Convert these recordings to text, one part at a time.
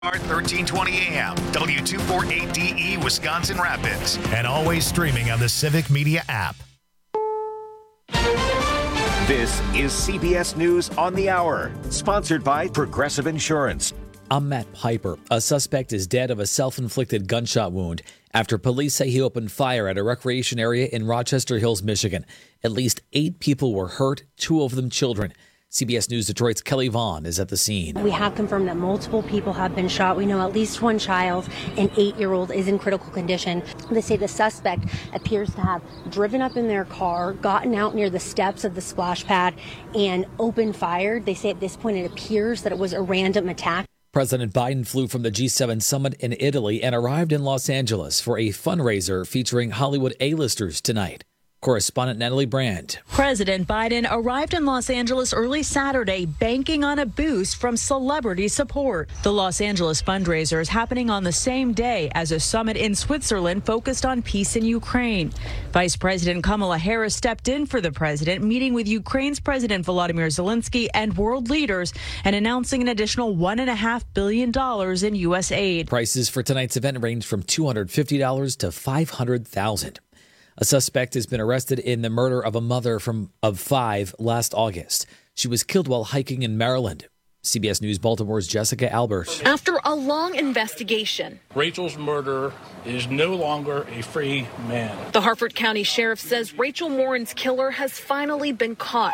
1320 AM, W248DE, Wisconsin Rapids, and always streaming on the Civic Media app. This is CBS News on the Hour, sponsored by Progressive Insurance. I'm Matt Piper. A suspect is dead of a self-inflicted gunshot wound after police say he opened fire at a recreation area in Rochester Hills, Michigan. At least 8 people were hurt, 2 of them children. CBS News Detroit's Kelly Vaughn is at the scene. We have confirmed that multiple people have been shot. We know at least one child, an 8-year-old, is in critical condition. They say the suspect appears to have driven up in their car, gotten out near the steps of the splash pad, and opened fire. They say at this point it appears that it was a random attack. President Biden flew from the G7 summit in Italy and arrived in Los Angeles for a fundraiser featuring Hollywood A-listers tonight. Correspondent Natalie Brand. President Biden arrived in Los Angeles early Saturday, banking on a boost from celebrity support. The Los Angeles fundraiser is happening on the same day as a summit in Switzerland focused on peace in Ukraine. Vice President Kamala Harris stepped in for the president, meeting with Ukraine's President Volodymyr Zelensky and world leaders and announcing an additional $1.5 billion in U.S. aid. Prices for tonight's event range from $250 to $500,000. A suspect has been arrested in the murder of a mother of 5 last August. She was killed while hiking in Maryland. CBS News Baltimore's Jessica Albert. After a long investigation, Rachel's murderer is no longer a free man. The Harford County Sheriff says Rachel Morin's killer has finally been caught.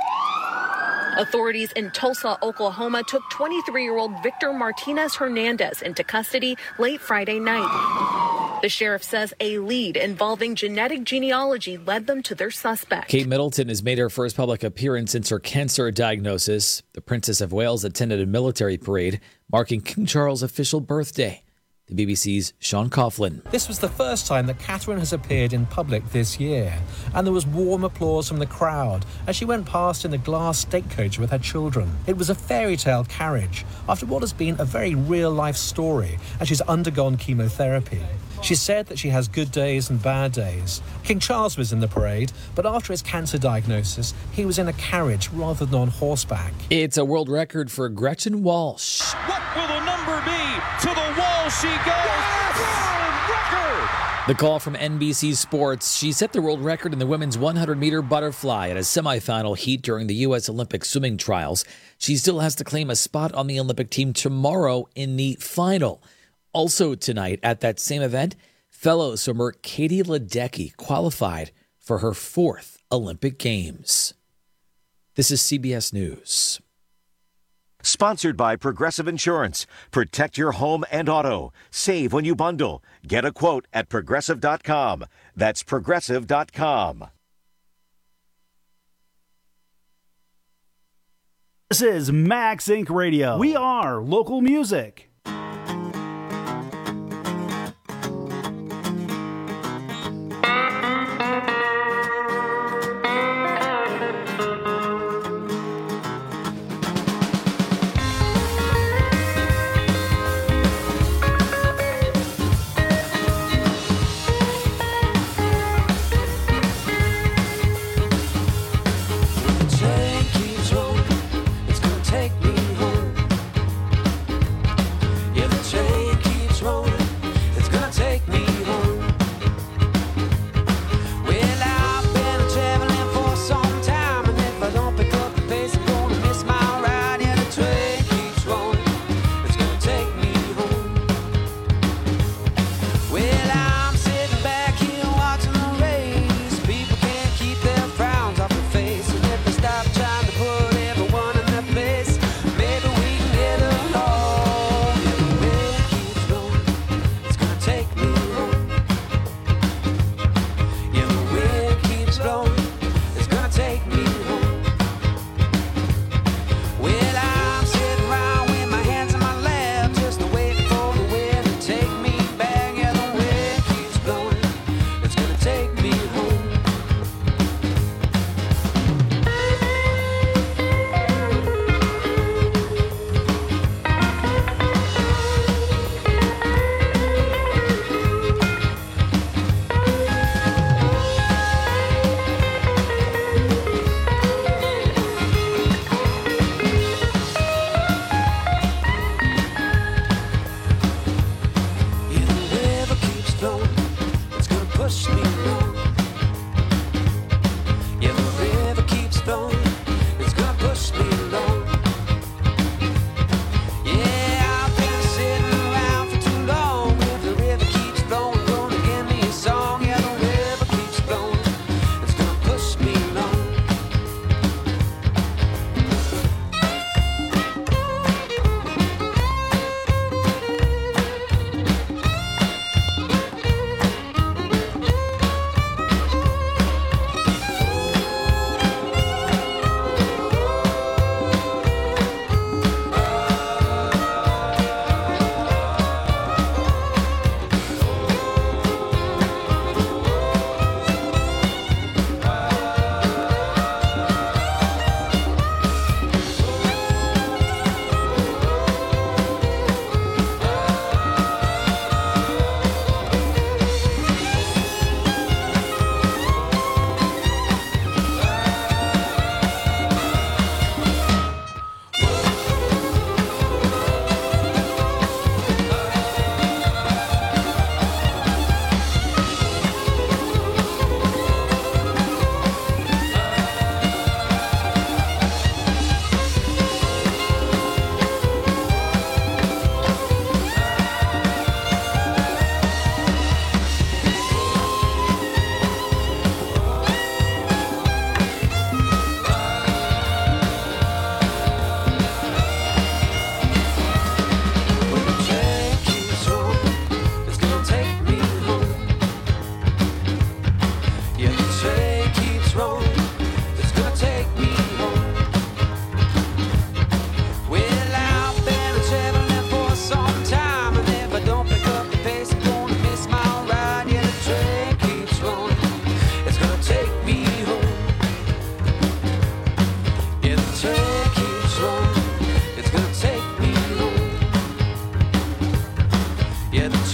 Authorities in Tulsa, Oklahoma took 23-year-old Victor Martinez Hernandez into custody late Friday night. The sheriff says a lead involving genetic genealogy led them to their suspect. Kate Middleton has made her first public appearance since her cancer diagnosis. The Princess of Wales attended a military parade marking King Charles' official birthday. The BBC's Sean Coughlin. This was the first time that Catherine has appeared in public this year, and there was warm applause from the crowd as she went past in the glass stagecoach with her children. It was a fairy tale carriage after what has been a very real-life story as she's undergone chemotherapy. She said that she has good days and bad days. King Charles was in the parade, but after his cancer diagnosis, he was in a carriage rather than on horseback. It's a world record for Gretchen Walsh. What will the number be? To the wall she goes. World record! The call from NBC Sports. She set the world record in the women's 100-meter butterfly at a semifinal heat during the U.S. Olympic swimming trials. She still has to claim a spot on the Olympic team tomorrow in the final. Also tonight at that same event, fellow swimmer Katie Ledecky qualified for her 4th Olympic Games. This is CBS News. Sponsored by Progressive Insurance. Protect your home and auto. Save when you bundle. Get a quote at Progressive.com. That's Progressive.com. This is Max Inc. Radio. We are local music.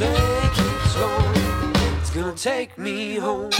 train keeps going, it's gonna take me home.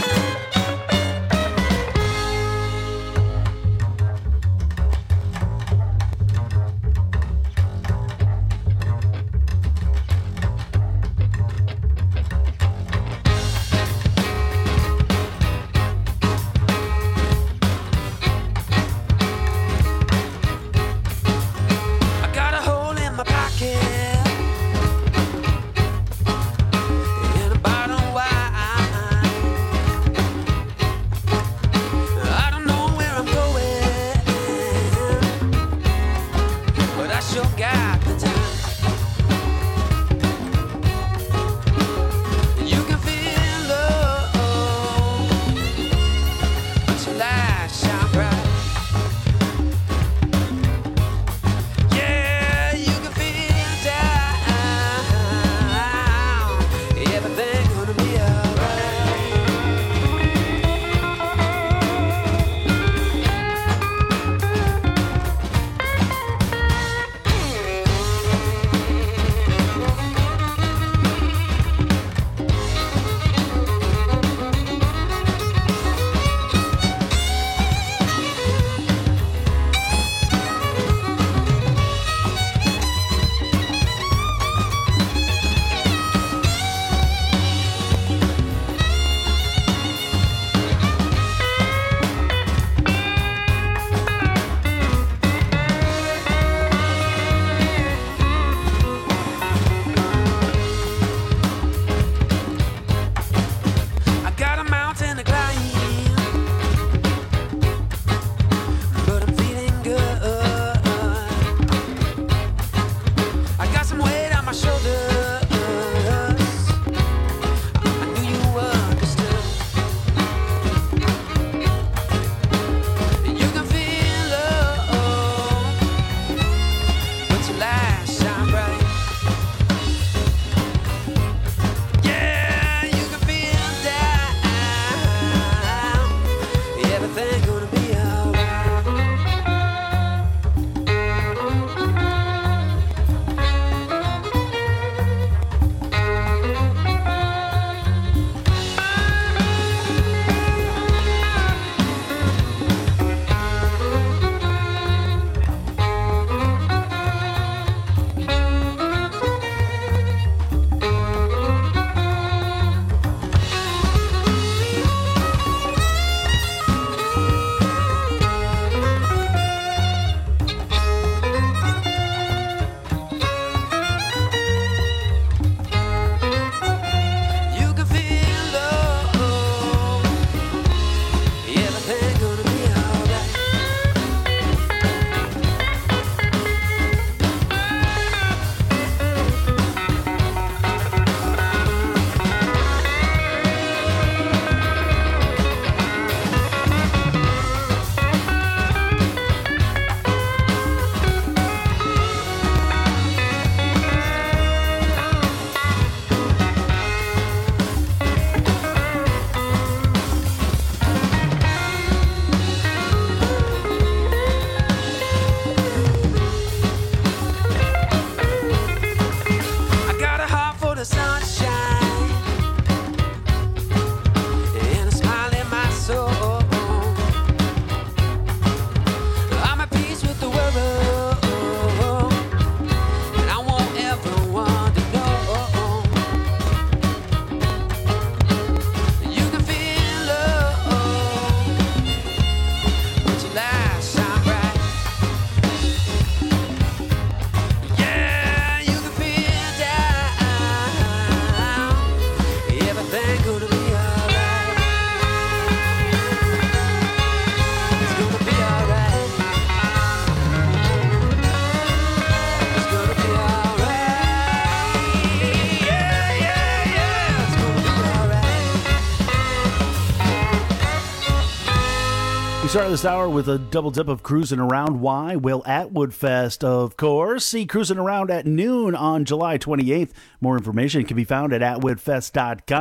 Started this hour with a double dip of Cruising Around. Why? Well, Atwood Fest, of course. See Cruising Around at noon on July 28th. More information can be found at atwoodfest.com.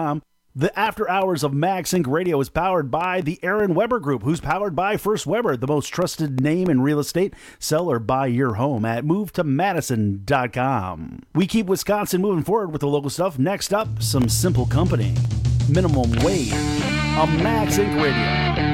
The After Hours of MagSync Radio is powered by the Aaron Weber Group, who's powered by First Weber, the most trusted name in real estate. Sell or buy your home at MoveToMadison.com. We keep Wisconsin moving forward with the local stuff. Next up, some Simple Company. Minimum Wage on MagSync Radio.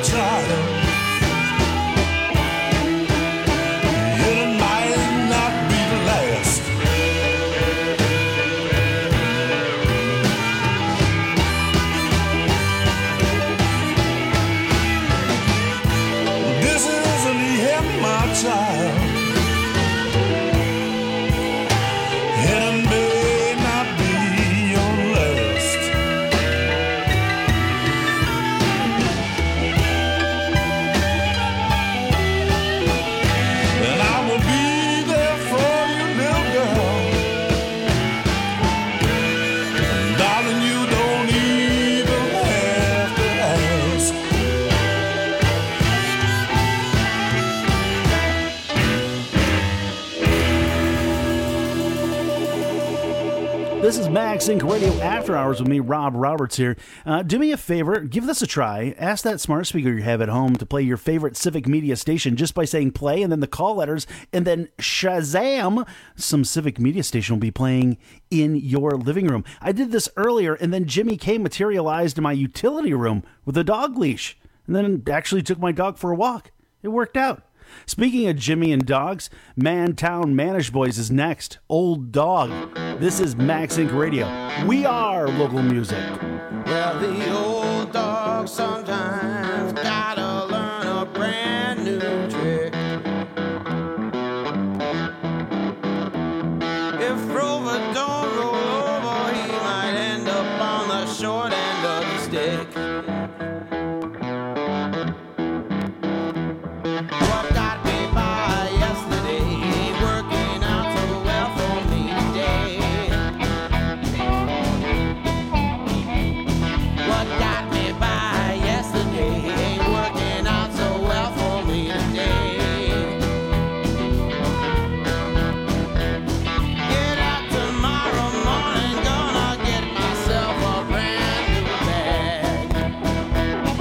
child. It might not be the last. This isn't yet my child. And may not be your last. And I will be there for you, little girl. Darling, you don't even have to ask. This is Max Inc. Radio After Hours with me, Rob Roberts here. Do me a favor, give this a try. Ask that smart speaker you have at home to play your favorite Civic Media station just by saying play and then the call letters and then Shazam! Some Civic Media station will be playing in your living room. I did this earlier and then Jimmy K materialized in my utility room with a dog leash and then actually took my dog for a walk. It worked out. Speaking of Jimmy and dogs, Mantown Manish Boys is next. Old Dog. This is Max Inc. Radio. We are local music. Well, the old dog sometimes gotta learn a brand new trick. If Rover don't roll over, he might end up on the short end of the stick. What got me by yesterday ain't working out so well for me today. What got me by yesterday ain't working out so well for me today. Get up tomorrow morning, gonna get myself a brand new bag.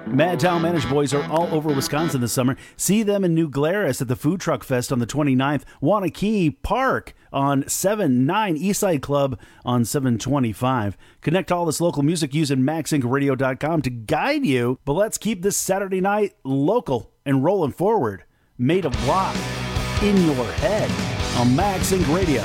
Madtown Managed Boys are all over Wisconsin this summer. See them in New Glarus at the Food Truck Fest on the 29th, Wanakee Park on 7-9, Eastside Club on 7-25. Connect all this local music using MaxIncRadio.com to guide you, but let's keep this Saturday night local and rolling forward. Made of Block, In Your Head on Max Inc. Radio.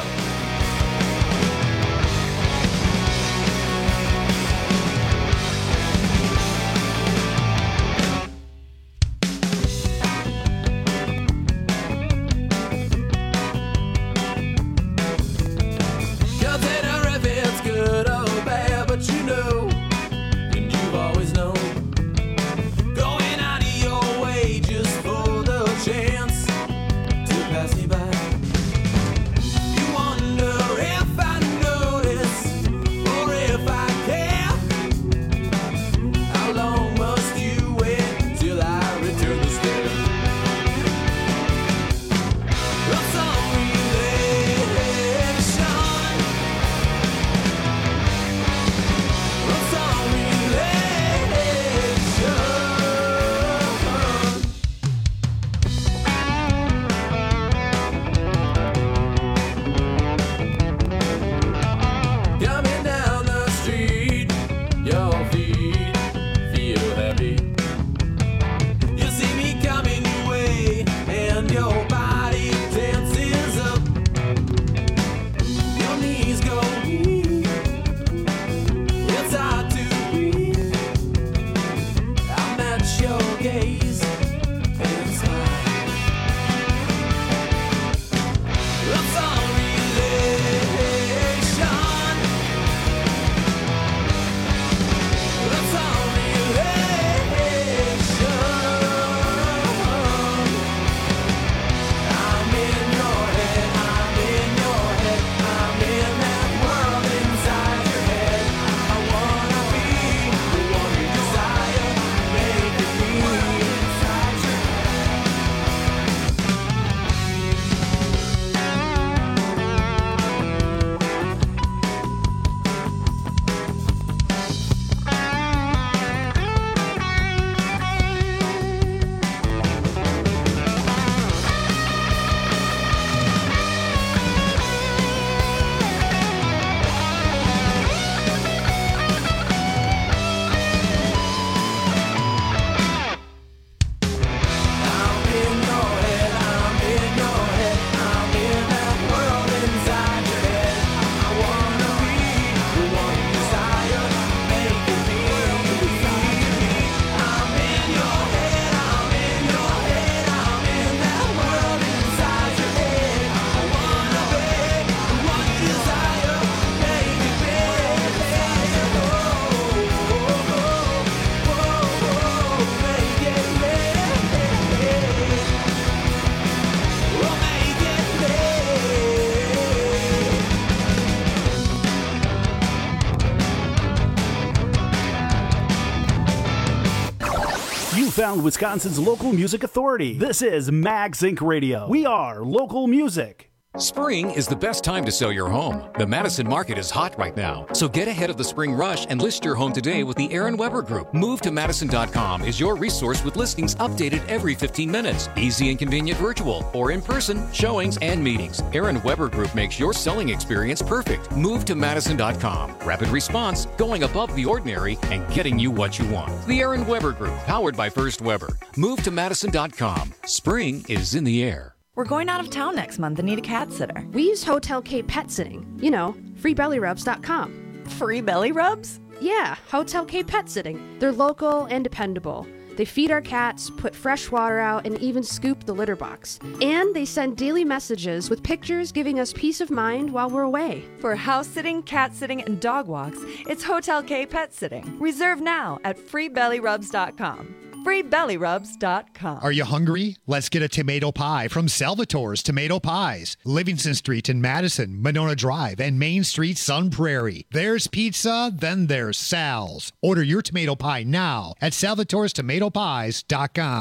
Found Wisconsin's local music authority. This is Max Inc. Radio. We are local music. Spring is the best time to sell your home. The Madison market is hot right now, so get ahead of the spring rush and list your home today with the Aaron Weber Group. MoveToMadison.com is your resource with listings updated every 15 minutes. Easy and convenient virtual or in-person showings and meetings. Aaron Weber Group makes your selling experience perfect. MoveToMadison.com. Rapid response, going above the ordinary, and getting you what you want. The Aaron Weber Group, powered by First Weber. MoveToMadison.com. Spring is in the air. We're going out of town next month and need a cat sitter. We use Hotel K Pet Sitting. You know, freebellyrubs.com. Free belly rubs? Yeah, Hotel K Pet Sitting. They're local and dependable. They feed our cats, put fresh water out, and even scoop the litter box. And they send daily messages with pictures giving us peace of mind while we're away. For house sitting, cat sitting, and dog walks, it's Hotel K Pet Sitting. Reserve now at freebellyrubs.com. freebellyrubs.com. Are you hungry? Let's get a tomato pie from Salvatore's Tomato Pies. Livingston Street in Madison, Monona Drive, and Main Street, Sun Prairie. There's pizza, then there's Sal's. Order your tomato pie now at salvatorestomatopie.com.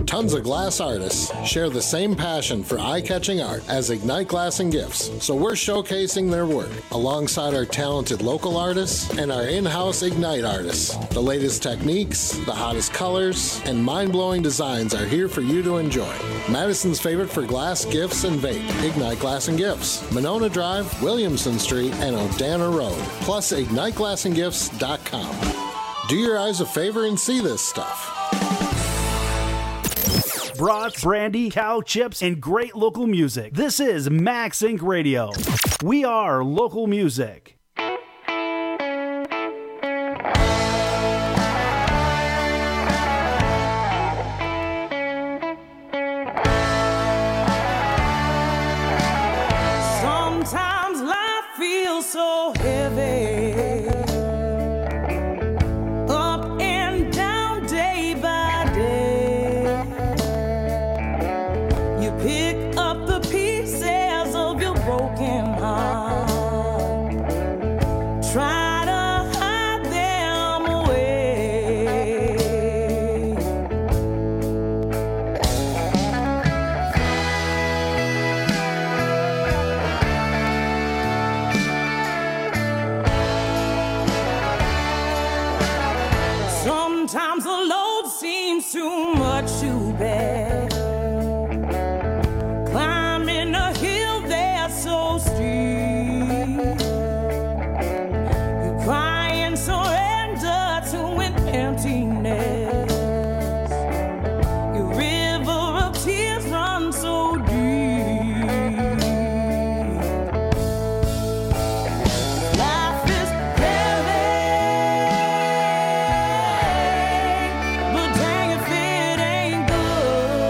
Tons of glass artists share the same passion for eye-catching art as Ignite Glass and Gifts, so we're showcasing their work alongside our talented local artists and our in-house Ignite artists. The latest techniques, the hottest colors, and mind-blowing designs are here for you to enjoy. Madison's favorite for glass, gifts, and vape, Ignite Glass and Gifts, Monona Drive, Williamson Street, and O'Dana Road, plus IgniteGlassandGifts.com. Do your eyes a favor and see this stuff. Brats, brandy, cow chips, and great local music. This is Max Inc. Radio. We are local music. Sometimes life feels so heavy. Sometimes the load seems too much to bear. Climbing a hill that's so steep. You cry and surrender to an emptiness. Your river of tears runs so deep. Life is heavy. But dang if it ain't good.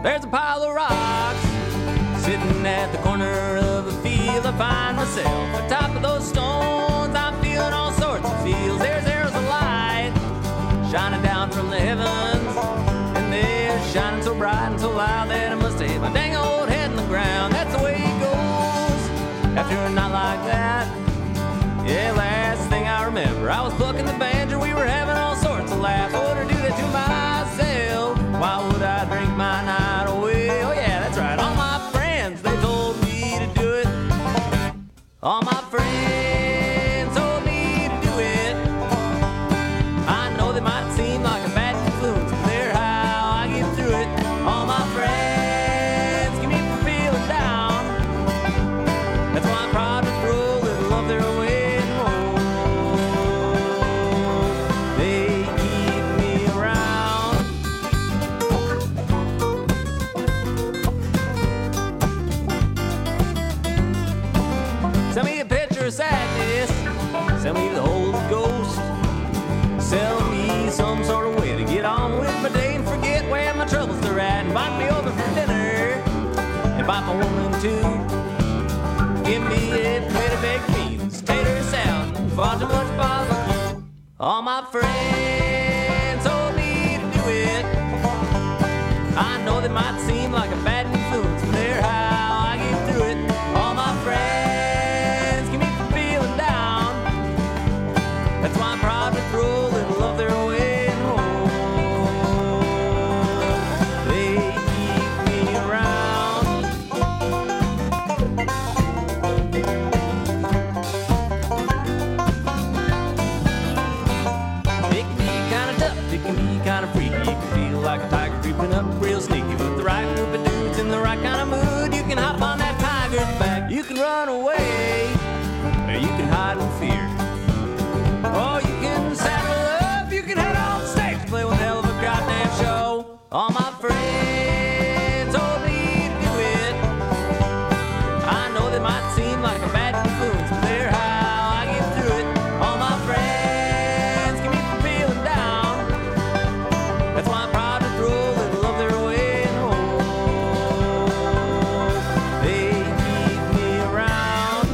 There's a pile of rocks sitting at the corner of a field. I find myself atop of those stones. I'm feeling all sorts of feels. There's arrows of light shining down from the heavens, and they're shining so bright and so loud that I must have hit my dang old head in the ground. That's the way it goes after a night like that. Yeah, last thing I remember, I was plucking the banjo. We were having all sorts of laughs. I wouldn't do that to myself. Why would I drink my night away? Oh yeah, that's right. All my friends, they told me to do it. All my friends told me to do it. I know they might seem like a bad influence, but they're how I get through it. All my friends keep me from feeling down. That's why I'm proud to throw a little of their way. Send me a picture of sadness, send me the Holy Ghost, sell me some sort of way to get on with my day and forget where my troubles are at. Invite me over for dinner, invite my woman too. Give me a plate of baked beans, tater salad, and far too much barbecue. All my friends told me to do it. I know that might seem like a bad influence, but they're how I get through it. All my friends that's why I'm proud to throw a little of their way home. They keep me around. It can be kind of tough, it can be kind of freaky. It can feel like a tiger creeping up real sneaky. With the right group of dudes in the right kind of mood, you can hop on that tiger's back. You can run away, or you can hide in fear. Oh, you can saddle up, you can head on stage, play one hell of a goddamn show. All my friends told me to do it. I know they might seem like a bad influence, but they're how I get through it. All my friends keep me from feeling down. That's why I'm proud to throw a little of their way home. They keep me around.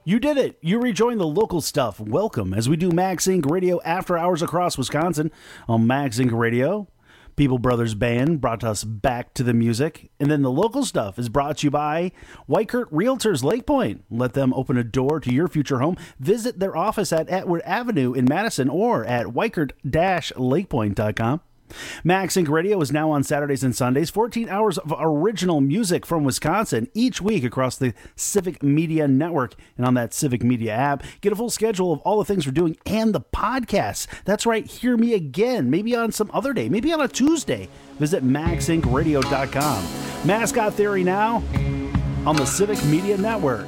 You did it. You rejoined the local stuff. Welcome as we do Max Inc. Radio After Hours across Wisconsin on Max Inc. Radio. People Brothers Band brought us back to the music. And then the local stuff is brought to you by Weichert Realtors Lake Point. Let them open a door to your future home. Visit their office at Atwood Avenue in Madison or at weichert-lakepoint.com. Max Inc. Radio is now on Saturdays and Sundays. 14 hours of original music from Wisconsin each week across the Civic Media Network and on that Civic Media app. Get a full schedule of all the things we're doing and the podcasts. That's right, hear me again, maybe on some other day, maybe on a Tuesday. Visit maxincradio.com. Mascot Theory now on the Civic Media Network.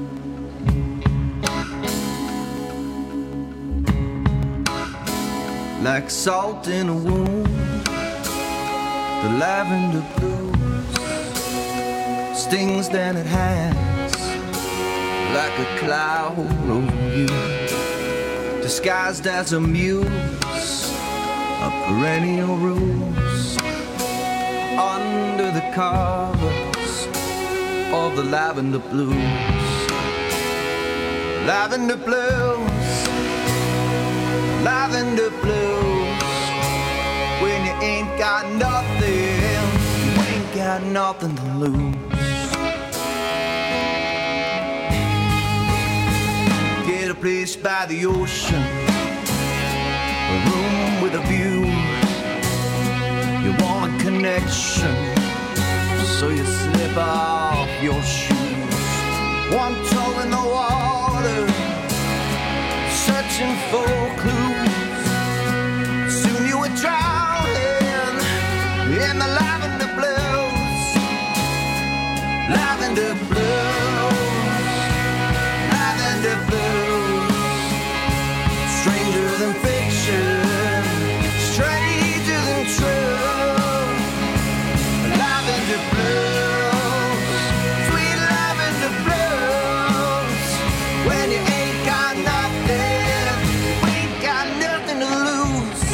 Like salt in a wound, the lavender blues stings than it has, like a cloud over you, disguised as a muse of perennial rose, under the covers of the lavender blues. Lavender blues, lavender blues, when you ain't got nothing, you ain't got nothing to lose. Get a place by the ocean, a room with a view. You want a connection, so you slip off your shoes. One toe in the water, searching for clues. Soon you were drowning in the lavender blues. Lavender blues, lavender blues. Stranger than fiction, stranger than true. Lavender blues, sweet lavender blues. When you ain't got nothing, we ain't got nothing to lose.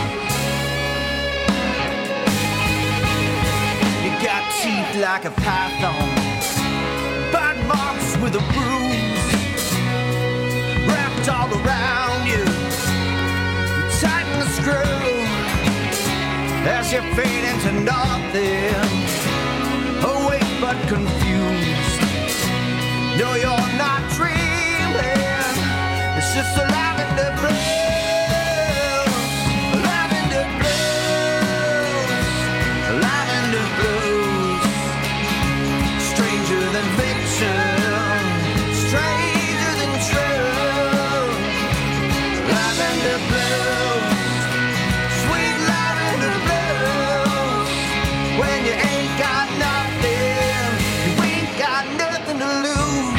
You got teeth like a python, bite marks with a bruise, wrapped all around you. You tighten the screw as you fade into nothing, awake but confused. No, you're not dreaming, it's just a lavender blues, lavender blues, lavender blues. Stranger than fiction, stranger than true. Lavender blues, sweet lavender blues. When you ain't got nothing, you ain't got nothing to lose.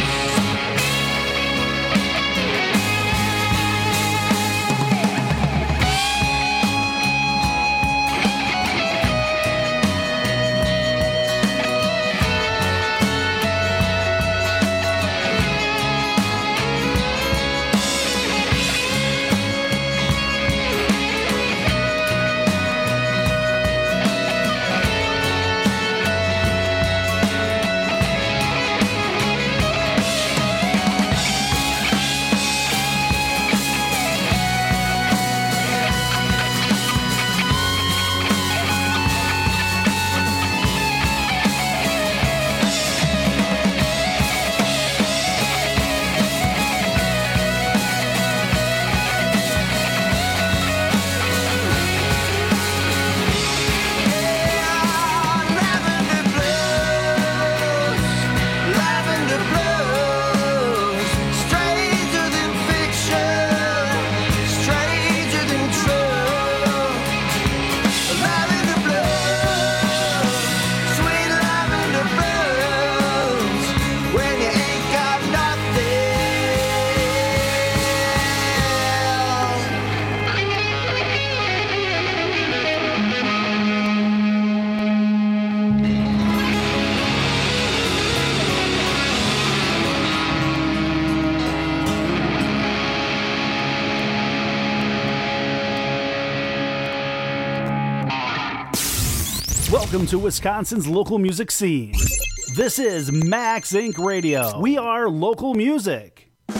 Welcome to Wisconsin's local music scene. This is Max Inc. Radio. We are local music.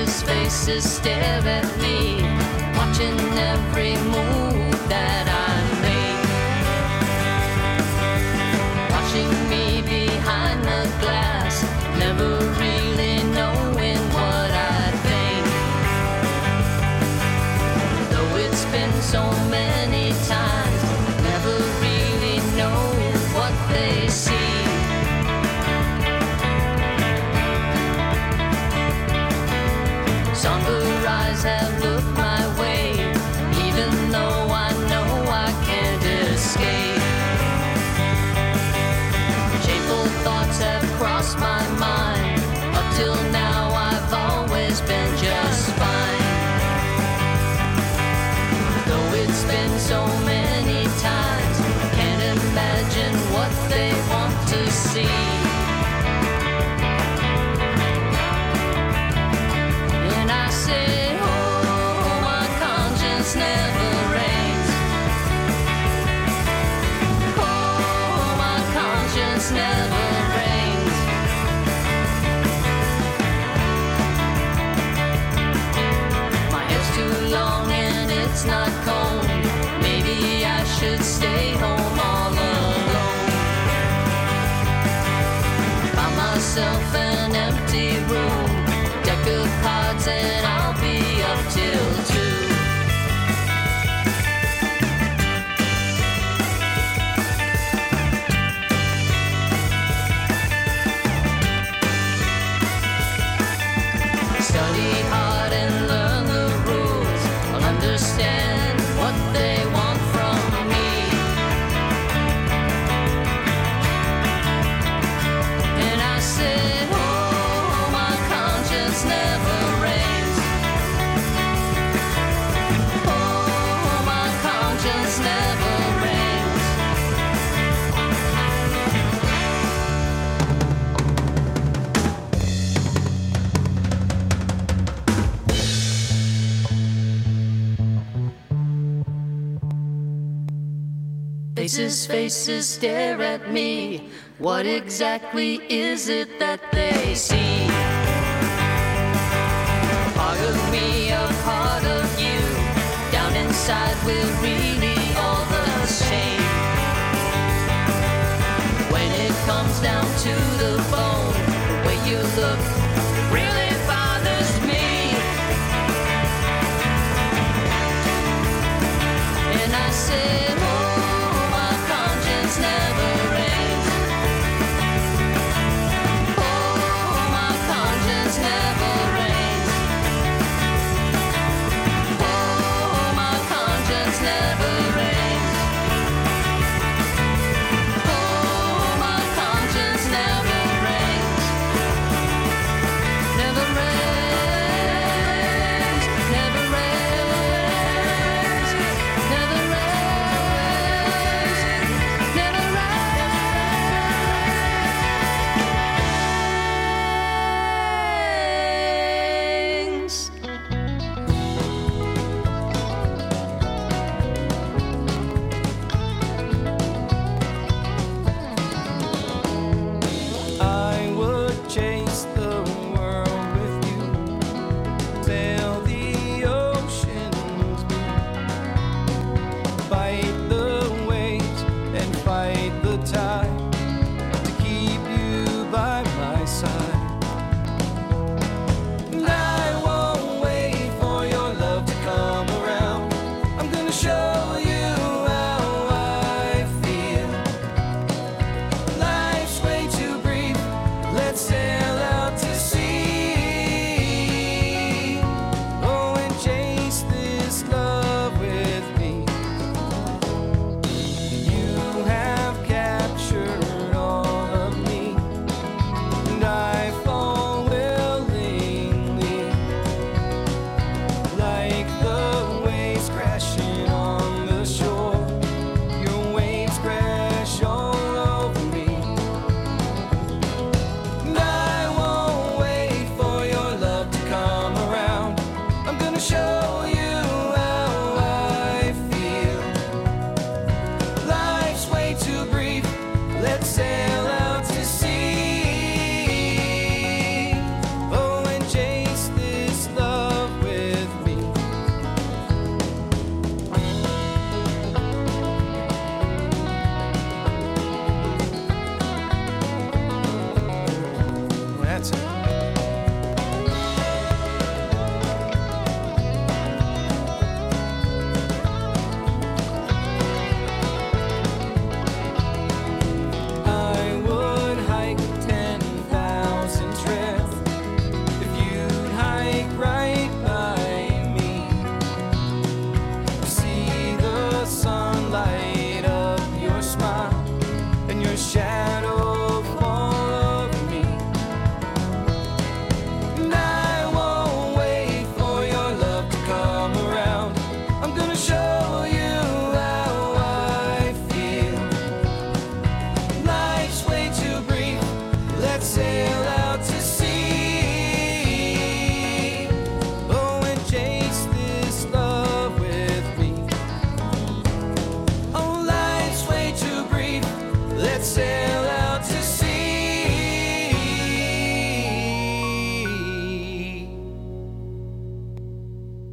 Faces, faces stare at me, watching every move that I make. Watching me behind the glass, never really knowing what I think. Though it's been so many times, never really know what they see. Somber eyes have looked my way, even though I know I can't escape. Shameful thoughts have crossed my mind. Up till now I've always been just fine. Though it's been so many times, I can't imagine what they want to see. Say, oh, my conscience never reigns. Oh, my conscience never reigns. My hair's too long and it's not combed. Maybe I should stay home all alone. Found myself an empty room, deck of cards, and I'll be up till 2. Study hard and learn the rules. I'll understand what they want from me. And I said, oh, my conscience never reigns. Oh, my conscience never reigns. Faces, faces stare at me. What exactly is it that they see? A part of me, a part of you. Down inside we're really all the same. When it comes down to the bone, the way you look really bothers me. And I said, oh, my conscience never reigns. Oh, my conscience never reigns. Oh, my conscience never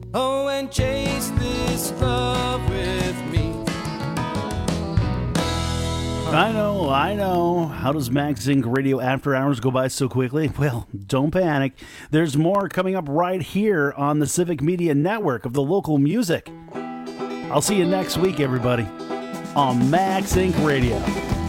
Oh, and chase this love with me. I know. How does Max Inc. Radio After Hours go by so quickly? Well, don't panic. There's more coming up right here on the Civic Media Network of the local music. I'll see you next week, everybody, on Max Inc. Radio.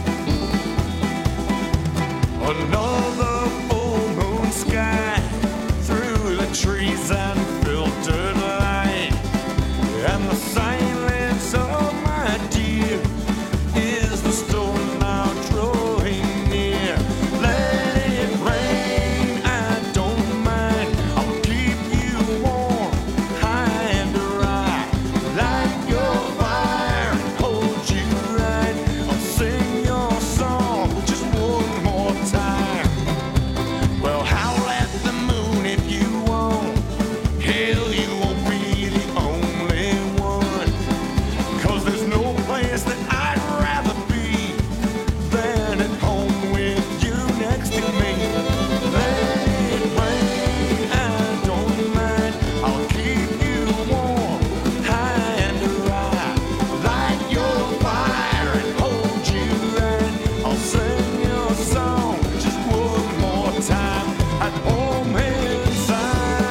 Another full moon sky through the trees and filtered light, and the silence of my dear is the storm now drawing near. Let it rain, I don't mind. I'll keep you warm, high and dry. Light your fire, hold you right. I'll sing your song just one more time. Well, howl at the moon if you want. Hell, you won't be the only one. 'Cause there's no place that I'd rather be than at home with you next to me. Let it rain, I don't mind. I'll keep you warm, high and dry. Light your fire and hold you right. I'll sing your song just one more time at home inside.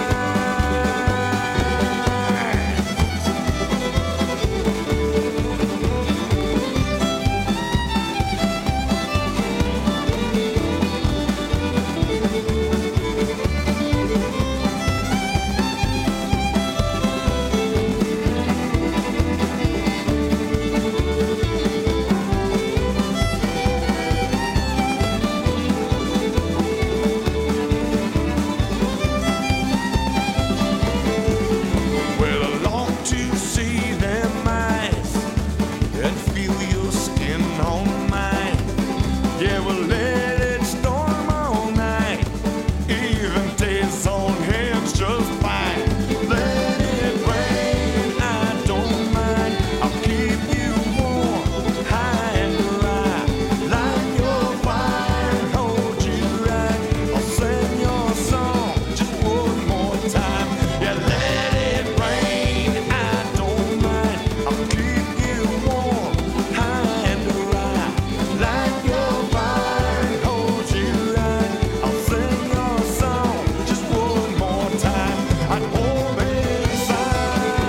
Well, I long to see them eyes and feel your skin on mine. Yeah, we'll let it storm all night, even days on hands just fine. Let it rain, I don't mind. I'll keep you warm, high and dry. Light your fire and hold you right. I'll sing your song just one more time. Yeah, let it rain, I don't mind. I'll keep you warm, high and dry. Light your fire and hold you right. I'll sing your song just one more time. I'd hold inside.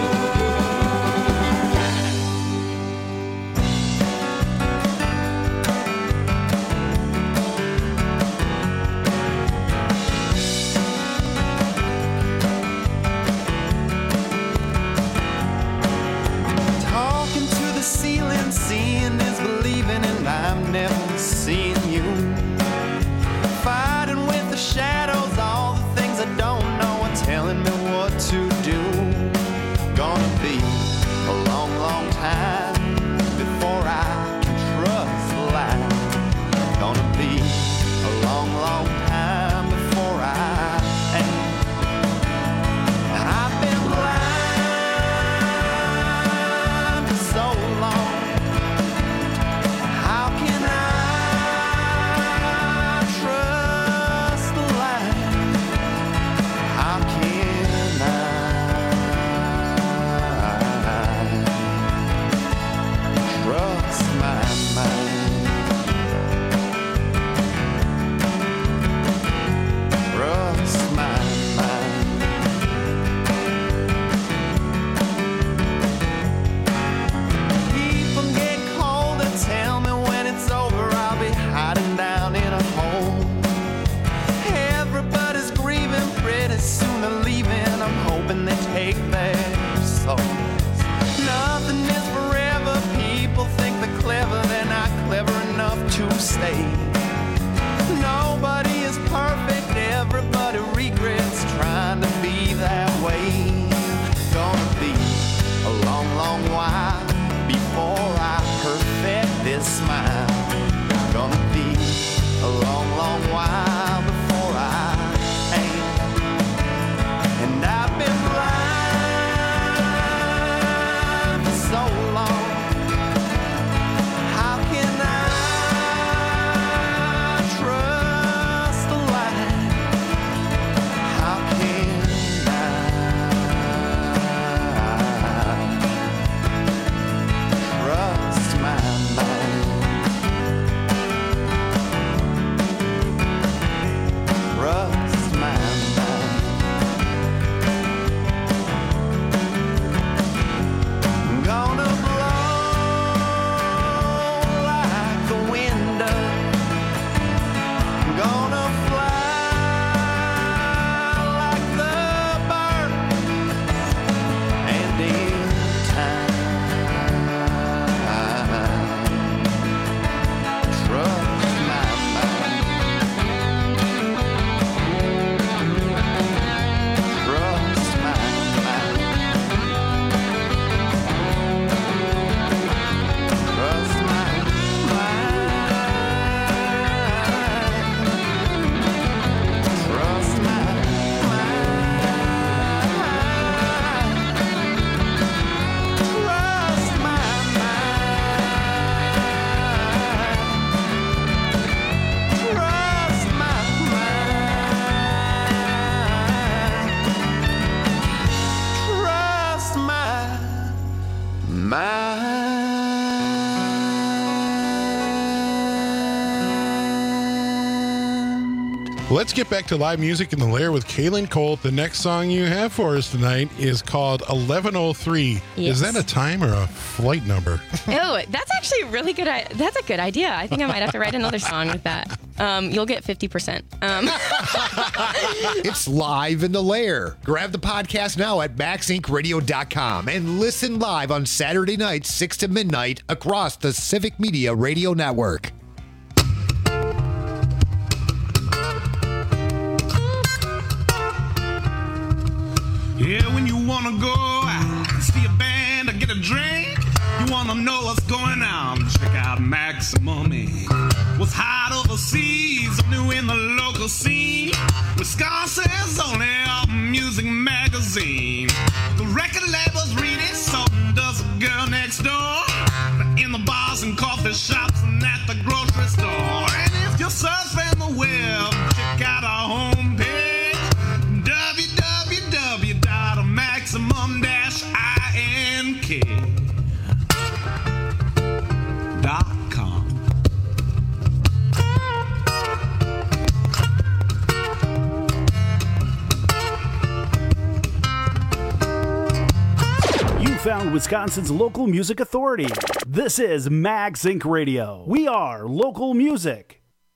Talking to the ceiling, seeing is believing, and I'm never seeing you. Fighting with the shadows, all the things I don't know, and telling me what to do. Gonna be a long, long time before I can trust life. Gonna be a long, long time before I've been blind for so long. How can I trust the light? How can I? Let's get back to live music in the Lair with Kaylin Colt. The next song you have for us tonight is called 1103. Yes. Is that a time or a flight number? Oh, that's actually a really good. That's a good idea. I think I might have to write another song with that. You'll get 50%. It's live in the Lair. Grab the podcast now at MaxIncRadio.com and listen live on Saturday nights, 6 to midnight, across the Civic Media Radio Network. Yeah, when you wanna go out, see a band or get a drink, you wanna know what's going on, check out Maximum Inc. What's hot overseas, new in the local scene, Wisconsin's only music magazine. The record labels read it, so does the girl next door, in the bars and coffee shops and at the grocery store. And if you're surfing the web, check out our homepage, maximum-ink.com. You found Wisconsin's local music authority. This is Max Inc. Radio. We are local music.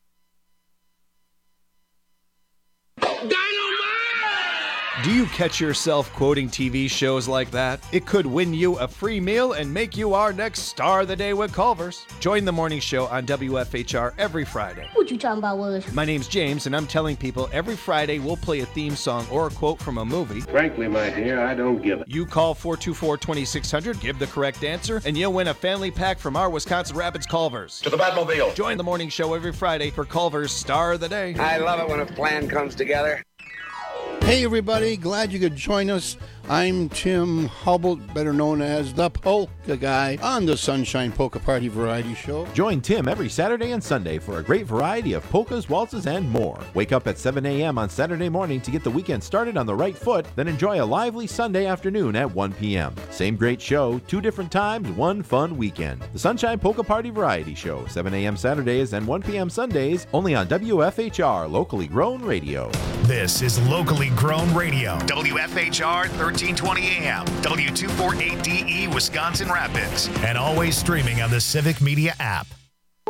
Do you catch yourself quoting TV shows like that? It could win you a free meal and make you our next star of the day with Culver's. Join the morning show on WFHR every Friday. What you talking about, Willis? My name's James, and I'm telling people every Friday we'll play a theme song or a quote from a movie. Frankly, my dear, I don't give it. You call 424-2600, give the correct answer, and you'll win a family pack from our Wisconsin Rapids Culver's. To the Batmobile. Join the morning show every Friday for Culver's Star of the Day. I love it when a plan comes together. Hey everybody, glad you could join us. I'm Tim Hubble, better known as the Polka Guy, on the Sunshine Polka Party Variety Show. Join Tim every Saturday and Sunday for a great variety of polkas, waltzes, and more. Wake up at 7 a.m. on Saturday morning to get the weekend started on the right foot, then enjoy a lively Sunday afternoon at 1 p.m. Same great show, 2 different times, 1 fun weekend. The Sunshine Polka Party Variety Show, 7 a.m. Saturdays and 1 p.m. Sundays, only on WFHR, locally grown radio. This is locally grown radio. WFHR 1320 AM, W248DE, Wisconsin Rapids. And always streaming on the Civic Media app.